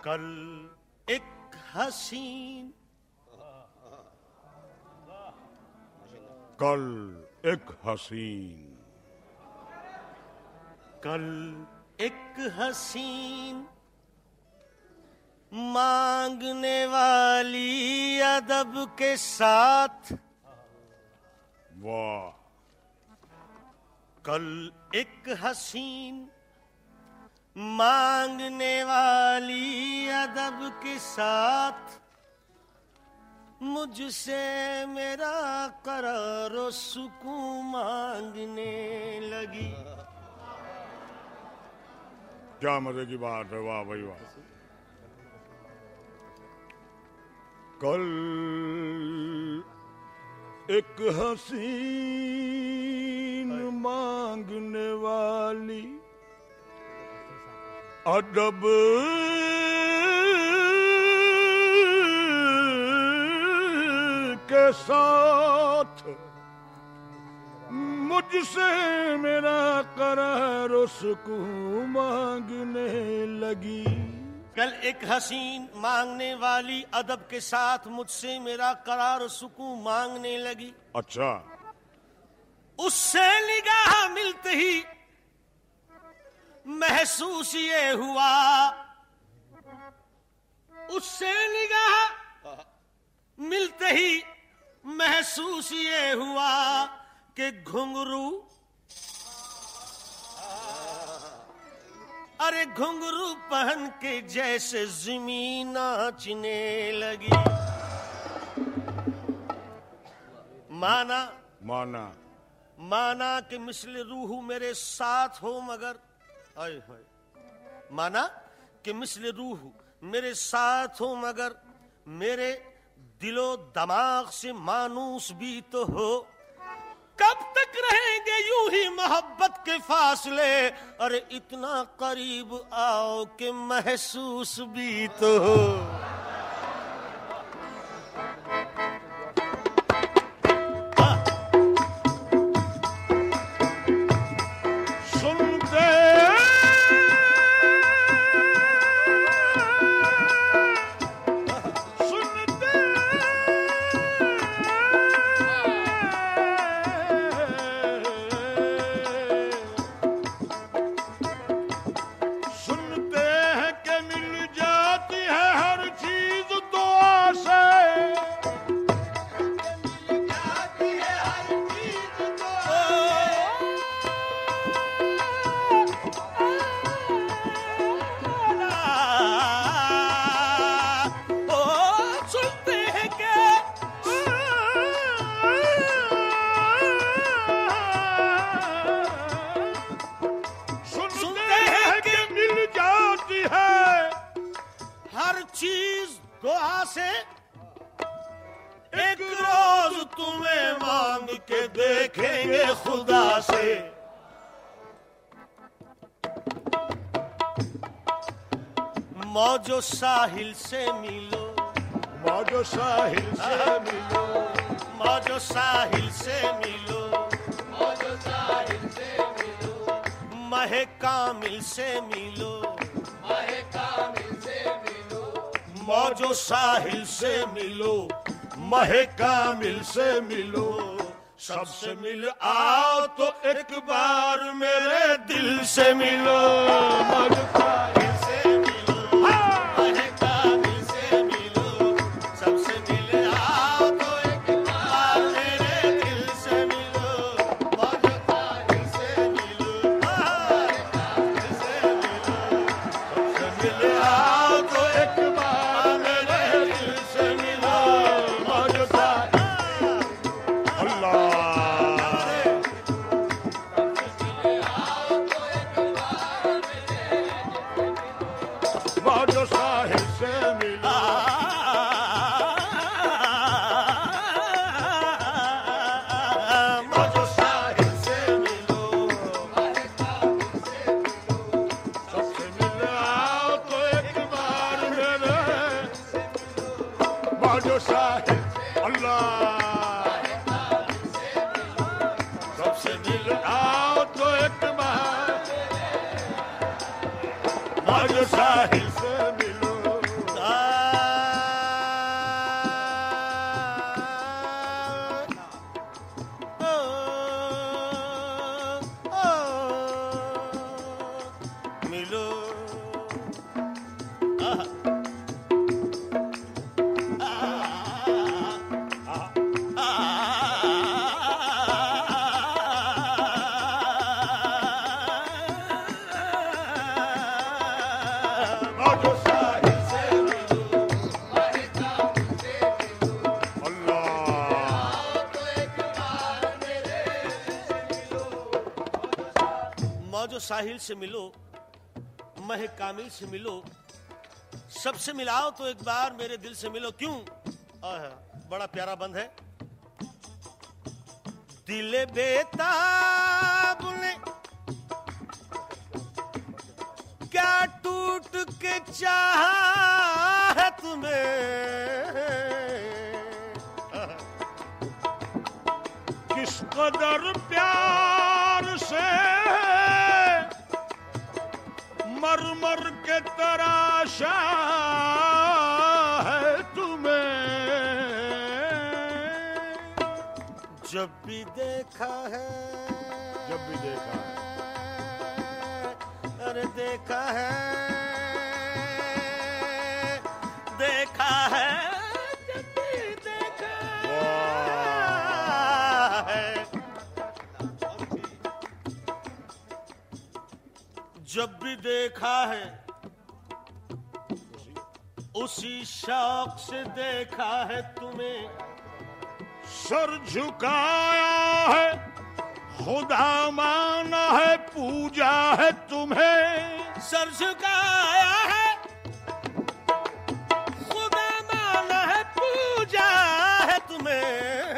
कल एक हसीन, कल एक हसीन, कल एक हसीन मांगने वाली अदब के साथ, वाह, कल एक हसीन मांगने वाली अदब के साथ मुझसे मेरा करारो सुकून मांगने लगी। क्या मजे की बात है, वाह भाई वाह। कल एक हसीन मांगने वाली अदब के साथ मुझसे मेरा करार सुकून मांगने लगी। कल एक हसीन मांगने वाली अदब के साथ मुझसे मेरा करार सुकून मांगने लगी। अच्छा, उससे निगाह मिलते ही महसूस ये हुआ, उससे निगाह मिलते ही महसूस ये हुआ कि घुंघरू, अरे घुंघरू पहन के जैसे ज़मीन नाचने लगी। माना माना माना कि मिसल रूह मेरे साथ हो मगर, हाय हाय, माना कि मिसल रूह मेरे साथ हो मगर मेरे दिलो दिमाग से मानूस भी तो हो। कब तक रहेंगे यूं ही मोहब्बत के फासले, अरे इतना करीब आओ कि महसूस भी तो हो। एक रोज तुम्हें मांग के देखेंगे खुदा से। मौजो साहिल से मिलो, मौजो साहिल से मिलो, मौजो साहिल से मिलो, मौजो साहिल से मिलो, महे कामिल से मिलो, महे कामिल से मिलो, मौजो साहिल से मिलो, महे कामिल से मिलो। सबसे मिल आओ तो एक बार मेरे दिल से मिलो। मौजो साहिल से मिलो, महे कामिल से मिलो, सबसे मिल आओ तो एक बार मेरे दिल से मिलो। मौजो साहिल से मिलो, महे कामिल से मिलो, सबसे मिल आओ तो एक बार मेरे दिल से मिलो। मौजो साहिल अल्लाह, मौजो साहिल से मिलो, मौजो साहिल से मिलो, सबसे मिल आओ तो एक बार मेरे मौजो साहिल। अल्लाह, सबसे मिल आओ तो एक बार मौजो साहिल से मिलो, मौजो साहिल से मिलो, महकामिल से मिलो, अल्लाह आओ तो एक बार मेरे दिल से मिलो। मौजो साहिल से मिलो, मह कामिल से मिलो, सबसे मिलाओ तो एक बार मेरे दिल से मिलो। क्यों? बड़ा प्यारा बंद है। दिल बेताब ने क्या टूट के चाहा है तुम्हें, किस कदर प्यार से मर मर के तराशा है तुम्हें। जब भी देखा है, जब भी देखा, अरे देखा है, देखा है, जब भी देखा है, जब भी देखा है, उसी शौक से देखा है तुम्हें। सर झुकाया है, खुदा माना है, पूजा है तुम्हें। सर झुकाया है, खुदा माना है, पूजा है तुम्हें।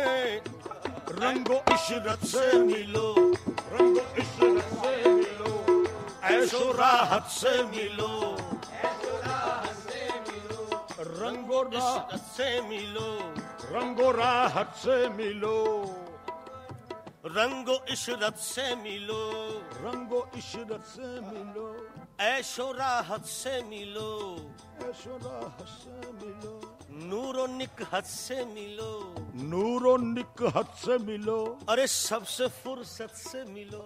रंगो इशरत से मिलो, रंगो इशरत से मिलो, ऐशो राहत से मिलो। रंगो इश्क से मिलो, रंगो राहत से मिलो, रंगो इशरत से मिलो, रंगो इशरत से मिलो, ऐशो राहत से मिलो, ऐशो राहत से मिलो, नूरो निकहत से मिलो, नूरो निकहत से मिलो। अरे सबसे फुर्सत से मिलो,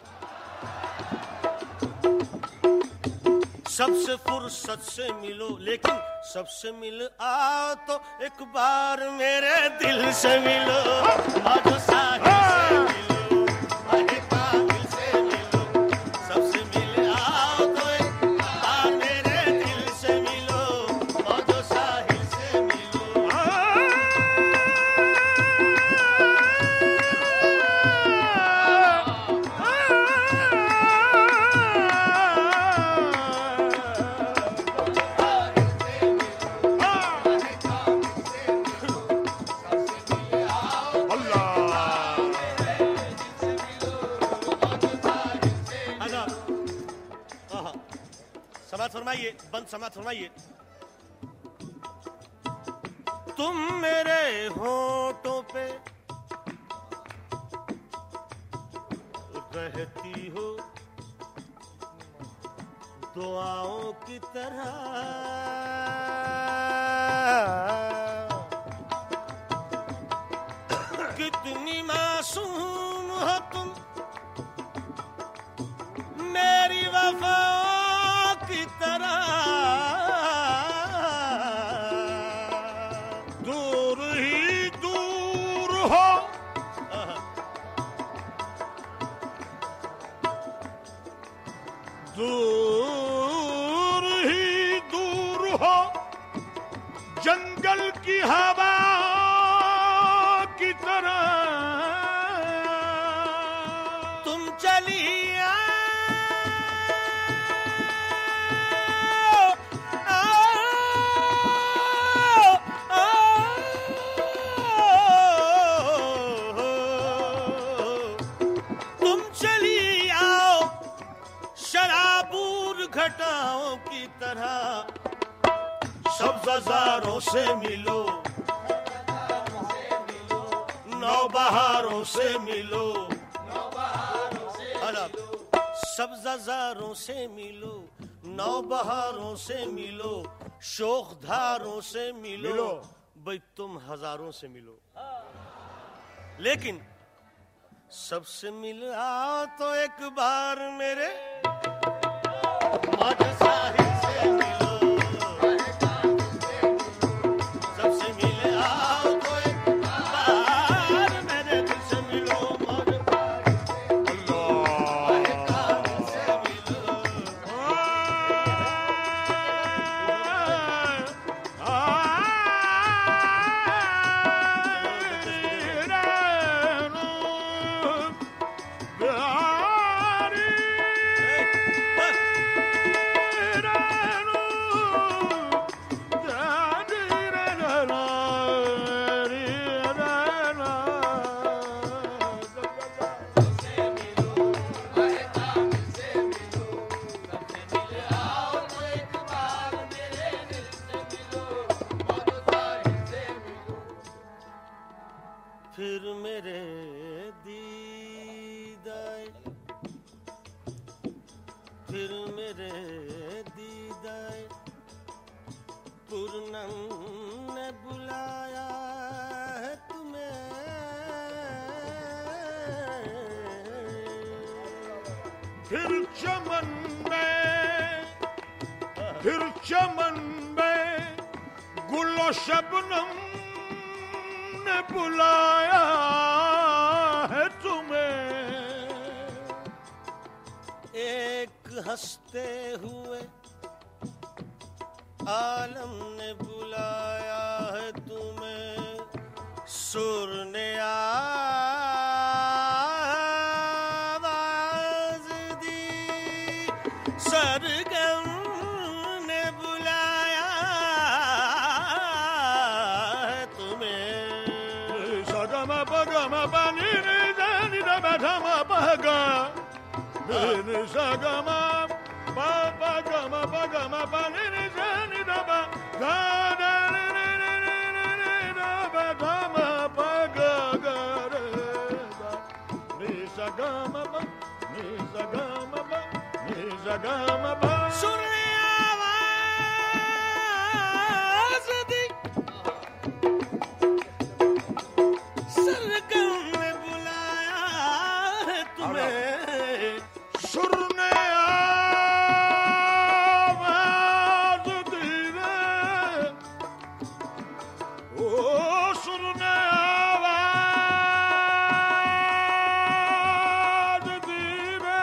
सबसे फुर्सत से मिलो। लेकिन सबसे मिल आओ तो एक बार मेरे दिल से मिलो। मौजो साहिल से मिलो, महकामिल से मिलो, सबसे मिल आओ तो एक बार मेरे दिल से मिलो। मौजो साहिल से मिलो, समाज फरमाइए, बंद समाज फरमाइए। तुम मेरे होठों पे रहती हो दुआओं की तरह, कितनी मासूम हो तुम मेरी वफा की तरह। दूर ही दूर हो, दूर ही दूर हो, जंगल की हवा की तरह। तुम चली घटाओं की तरह, सब नजारों से मिलो, नौ बहारों से मिलो, सब नजारों से मिलो, नौ बहारों से मिलो, शोख धारों से मिलो, भाई तुम हजारों से मिलो। लेकिन सबसे मिल आओ तो एक बार मेरे मौजो साहिल से मिलो। फिर चमन में गुलो शबनम ने बुलाया है तुम्हें। एक हंसते हुए आलम ने बुलाया है तुम्हें, सुर ने आवाज दी, सरगम ने बुलाया है तुम्हें। सगम पगम पनी नि द बधम पगा नि सगम पगम पगम पनी नि द गा सुर ने आवाज दी, सरगम ने बुलाया है तुम्हें। सुर ने आवाज दी रे, ओ सुर ने आवाज दी रे,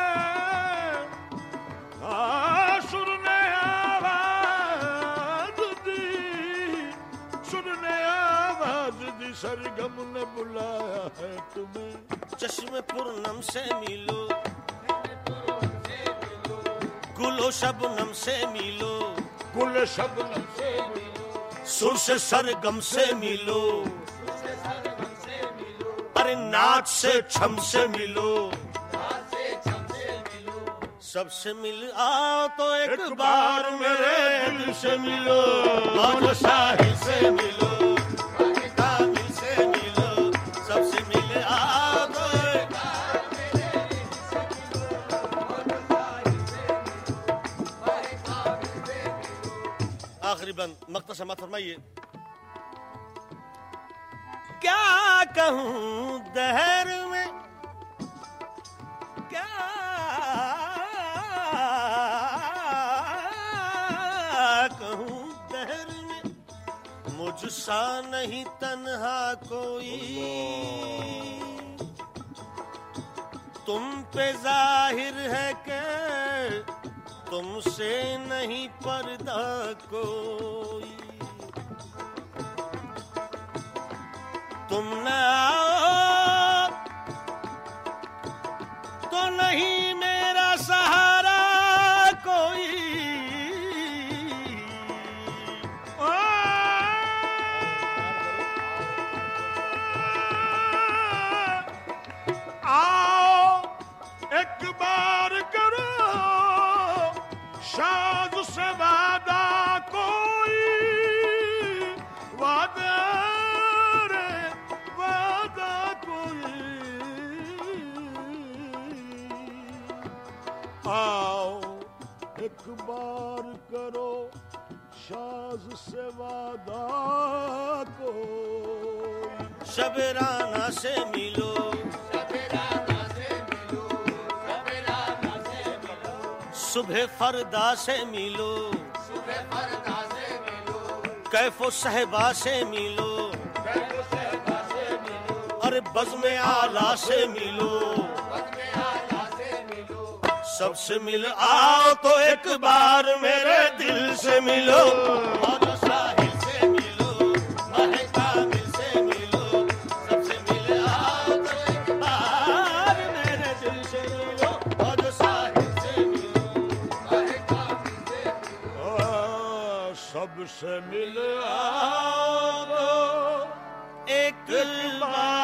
सुर ने आवाज दी, सुर ने आवाज दी, सरगम ने बुलाया है तुम्हें। चश्मे पूर्णम से मिलो, गुलो शबनम से मिलो, गुल शबनम से मिलो, सुर से सरगम से मिलो, अरे नाच से छम से मिलो, सबसे मिल आओ तो एक बार मेरे दिल से मिलो। और साहिल से मिलो, कामिल से मिलो, सबसे मिल आओ तो एक बार मेरे दिल से मिलो। आखिरी बंद मक्ता समात फरमाइए। क्या कहूँ दहर में, क्या कहूँ दहर में, मुझसा नहीं तन्हा कोई, तुम पे जाहिर है कि तुमसे नहीं पर्दा कोई। तुम न आओ तो नहीं मेरा सहारा कोई। आओ एक बार करो शाद से वादा कोई, वादा रे वादा कोई। आओ एक बार करो शाद से वादा कोई। शबराना से मिलो, सुबह फरदा से मिलो, कैफो सहबा से मिलो, अरे बज़्म आला से मिलो, सबसे मिल आओ तो एक बार मेरे दिल से मिलो। और साहिल से मिलो, माहे कामिल से मिलो, सबसे मिल आओ तो एक बार मेरे दिल से मिलो। और साहिल से मिलो, माहे कामिल से मिलो, सबसे मिल आओ एक बार